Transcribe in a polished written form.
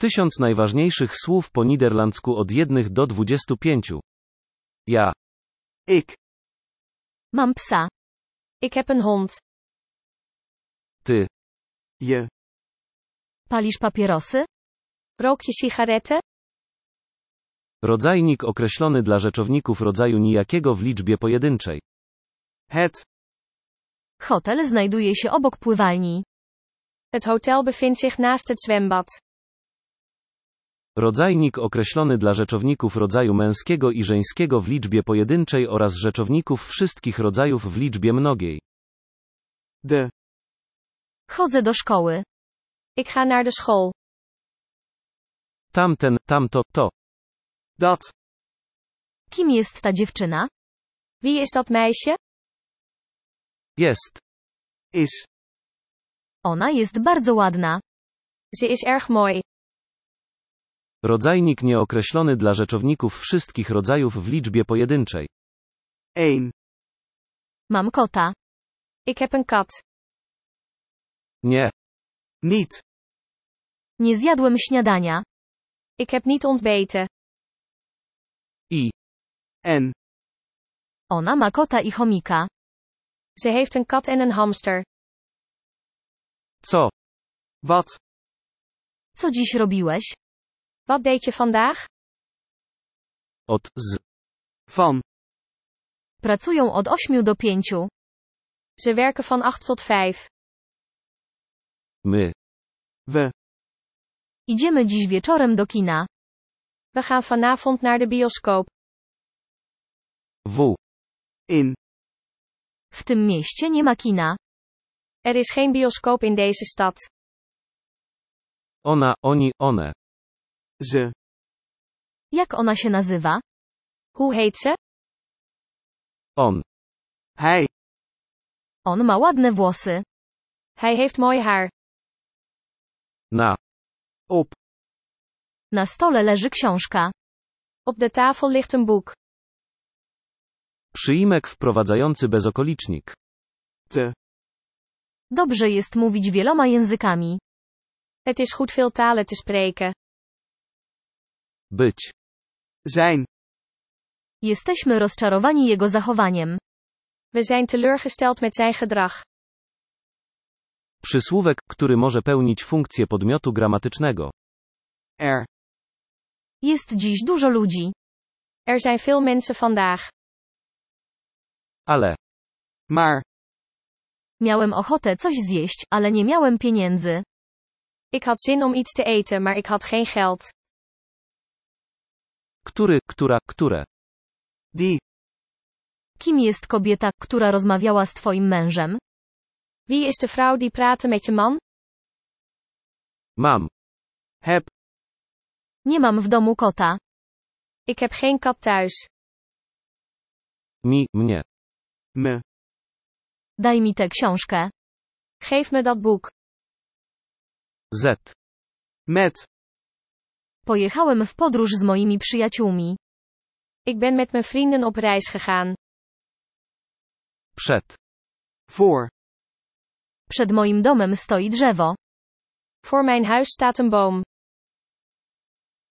1000 najważniejszych słów po niderlandzku od 1 do 25. Ja. Ik. Mam psa. Ik heb een hond. Ty. Je. Palisz papierosy? Rook je sigaretten? Rodzajnik określony dla rzeczowników rodzaju nijakiego w liczbie pojedynczej. Het. Hotel znajduje się obok pływalni. Het hotel bevindt zich naast het zwembad. Rodzajnik określony dla rzeczowników rodzaju męskiego i żeńskiego w liczbie pojedynczej oraz rzeczowników wszystkich rodzajów w liczbie mnogiej. De. Chodzę do szkoły. Ik ga naar de school. Tamten, tamto, to. Dat. Kim jest ta dziewczyna? Wie is dat meisje? Jest. Is. Ona jest bardzo ładna. Ze is erg mooi. Rodzajnik nieokreślony dla rzeczowników wszystkich rodzajów w liczbie pojedynczej. Een. Mam kota. Ik heb een kat. Nie. Niet. Nie zjadłem śniadania. Ik heb niet ontbeten. I. En. Ona ma kota i chomika. Ze heeft een kat en een hamster. Co? Wat. Co dziś robiłeś? Wat deed je vandaag? Od, z. Van. Pracują od 8 do 5. Ze werken van 8 tot 5. My. We. Idziemy dziś wieczorem do kina. We gaan vanavond naar de bioscoop. W. In. W tym mieście nie ma kina. Er is geen bioscoop in deze stad. Ona, oni, one. Ze. Jak ona się nazywa? Hoe heet ze? On. Hij. On ma ładne włosy. Hij heeft mooi haar. Na. Op. Na stole leży książka. Op de tafel ligt een boek. Przyimek wprowadzający bezokolicznik. Te. Dobrze jest mówić wieloma językami. Het is goed veel talen te spreken. Być. Zijn. Jesteśmy rozczarowani jego zachowaniem. We zijn teleurgesteld met zijn gedrag. Przysłówek, który może pełnić funkcję podmiotu gramatycznego. Er. Jest dziś dużo ludzi. Er zijn veel mensen vandaag. Ale. Maar. Miałem ochotę coś zjeść, ale nie miałem pieniędzy. Ik had zin om iets te eten, maar ik had geen geld. Który, która, które. Die. Kim jest kobieta, która rozmawiała z twoim mężem? Wie is de vrouw die praatte met je man? Mam. Heb. Nie mam w domu kota. Ik heb geen kat thuis. Mi, mnie. Me. Daj mi tę książkę. Geef me dat boek. Z. Met. Pojechałem w podróż z moimi przyjaciółmi. Ik ben met mijn vrienden op reis gegaan. Przed. Voor. Przed moim domem stoi drzewo. Voor mijn huis staat een boom.